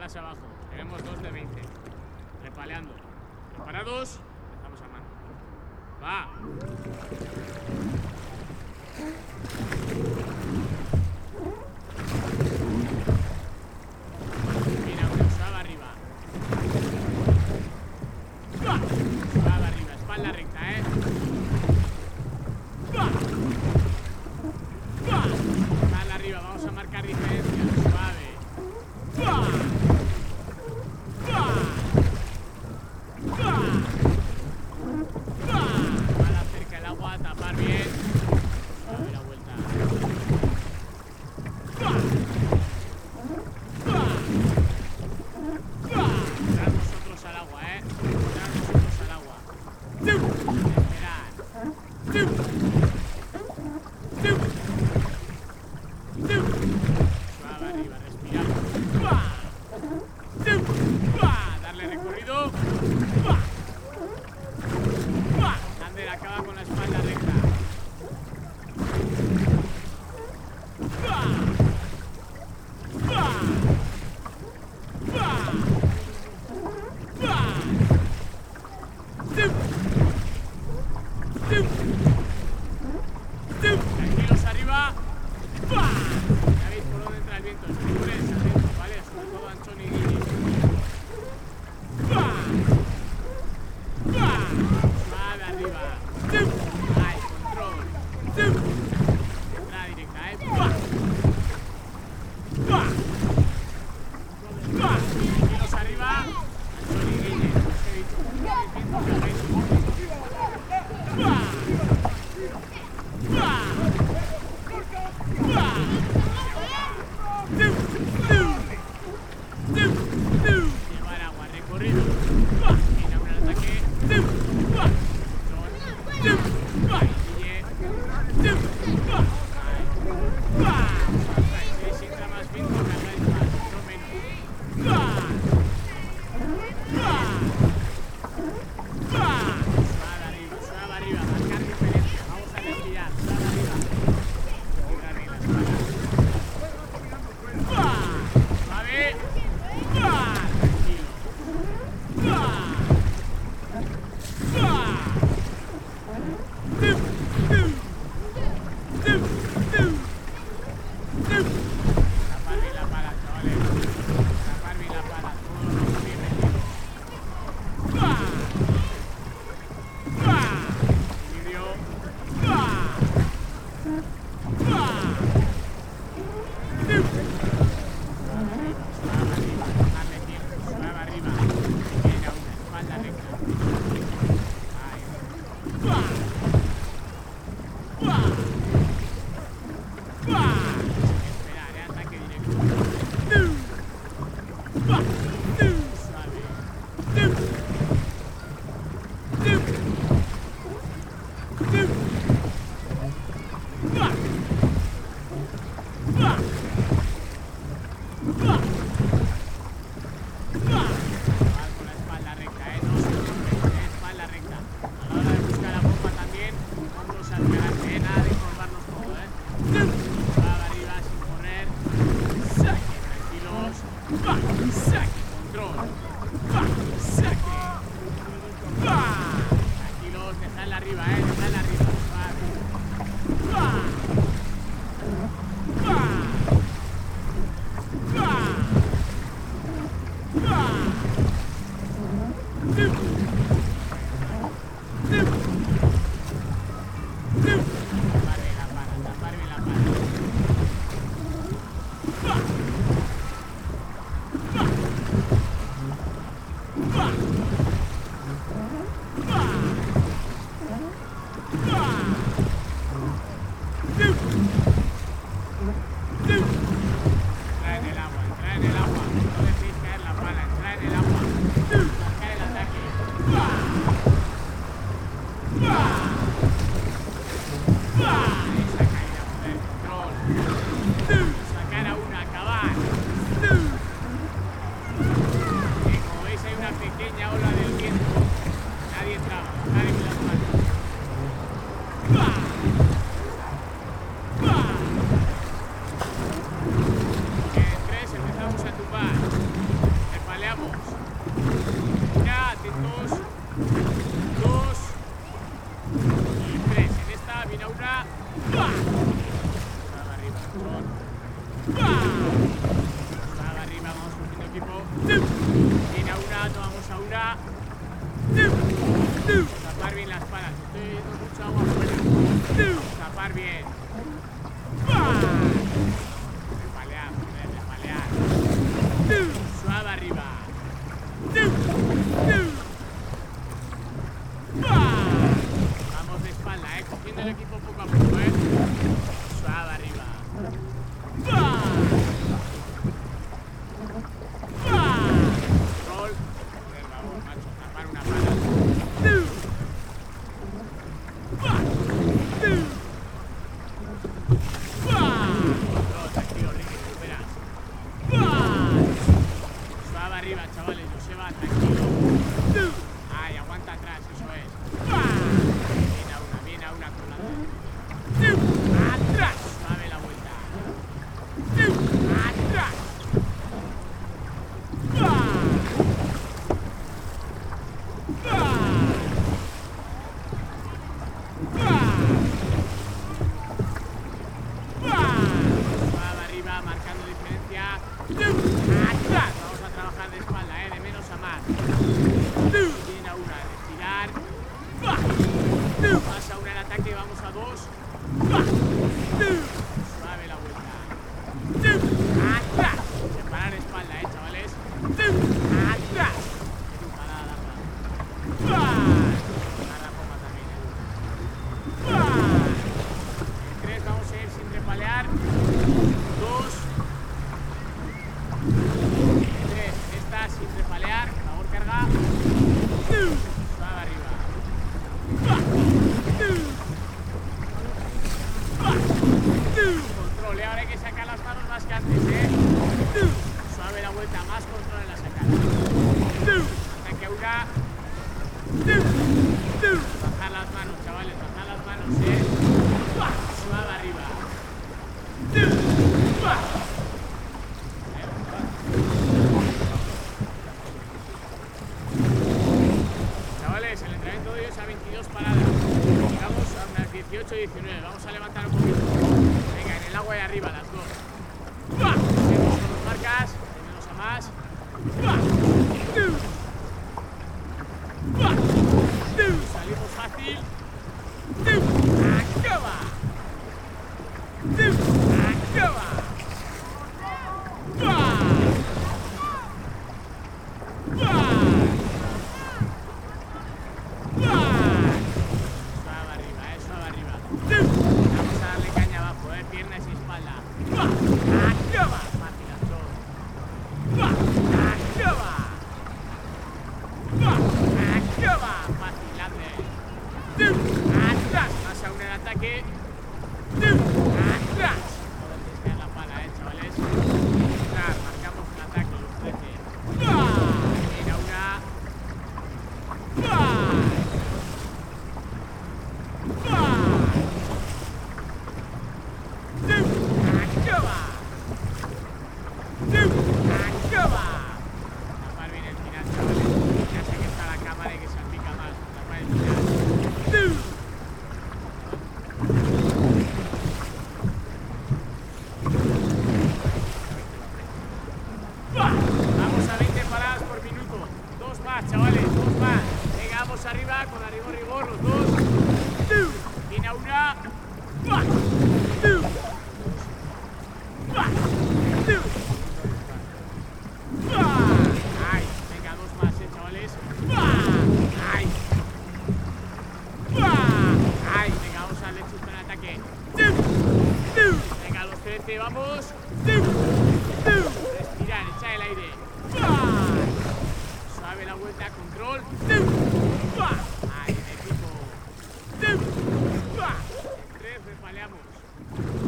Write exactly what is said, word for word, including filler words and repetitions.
más abajo. Tenemos dos de veinte. Repaleando. ¿Preparados? Empezamos a mano. ¡Va! Mira, una suave arriba. Suave arriba, espalda recta, ¿eh? Espalda arriba, vamos a marcar diferencias. Suave. Para cerca el agua, tapar bien. Dale la vuelta. Entrar nosotros al agua, ¿eh? Entrar nosotros al agua. Esperar. Suave arriba, respirar. Darle recorrido. Ander acaba con la espalda recta. Tranquilos arriba. Ya veis por dónde entra el viento. Señores, atentos, ¿vale? Sobre todo Anchón y Guille. Suave arriba. Ahí, control. Entrada directa, ¿eh? Tranquilos arriba. Anchón y Guille. Os he dicho. Entiendo que habéis. Llevar agua, recorrido. Inaugurar el ataque. Si entra más viento, cargáis más, no menos. Suave arriba, suave arriba, marcar diferencia. Vamos a respirar, suave arriba. Librar bien las palas. Suave. Tranquilo. Tapar bien la pala, chavales. Tapar bien la pala, todos los bien metidos. Equilibrio. Suave arriba, darle tiempo, suave arriba. Venga, una espalda recta. Ahí. Esperar, eh, ataque directo. Suave. Igual con la espalda recta, eh, no se preocupen, eh, espalda recta. A la hora de buscar la bomba también, hombros al delante, eh, nada de encorvarnos todo, eh. Suave arriba, sin correr. Saque, tranquilos. Saque, control. Saque. Tranquilos, dejadla arriba, eh, dejadla arriba. Suave. Tapar bien la pala, tapar bien la pala. Entra en el agua, entra en el agua. No dejéis caer la pala, entra en el agua. Marcar el ataque. Esa caída, joder, control. Sacar a una, acabar. Y como veis hay una pequeña ola del viento. Nadie entraba, bajar en las manos. En tres empezamos a tumbar. arriba, marcando diferencia. ¡Atrás! Vamos a trabajar de espalda, ¿eh? De menos a más. Viene a una, retirar. Pasa una en ataque, vamos a dos. Suave la vuelta. ¡Atrás! Separar espalda, ¿eh, chavales? ¡Atrás! Parada larga. Agarra pompa también, ¿eh? En tres vamos a ir sin repalear. Dos. En tres, esta sin repalear. Por favor, carga. Suave arriba. Control, ¿eh? Ahora hay que sacar las manos más que antes, ¿eh? Suave la vuelta, más control en la sacada. Ataque a una. Bajar las manos, chavales, bajar las manos, ¿eh? Suave arriba. Chavales, el entrenamiento de hoy es a veintidós paradas. Llegamos a unas dieciocho y diecinueve. Vamos a levantar un poquito. Venga, en el agua y arriba, las dos. Seguimos con los marcas, de menos a más. Salimos fácil. Acaba. Acaba. Suave arriba, eh, suave arriba. Vamos a darle caña abajo, eh, piernas y espalda. Acaba. Fácil las dos. Acaba. Acaba. Fácil, hazle. Atrás. Pasa una en ataque. Atrás. Joder, tienes que dar la pala, eh, chavales. Atrás, marcamos un ataque, los trece. Viene a una. Acaba. Acaba. Tapar bien el final, chavales. Ya sé que está la cámara y que salpica más. Tapar el final. Vamos a veinte paradas por minuto. Dos más, chavales, dos más. Venga, vamos arriba con la rigor, rigor, los dos. Viene a una. Ay, venga, dos más, eh, chavales. Ay. Ay, venga, vamos a darle chusto en ataque. Venga, los trece, vamos. Respirar, echar el aire. Suave la vuelta, control. Ahí, en equipo. En tres, repaleamos.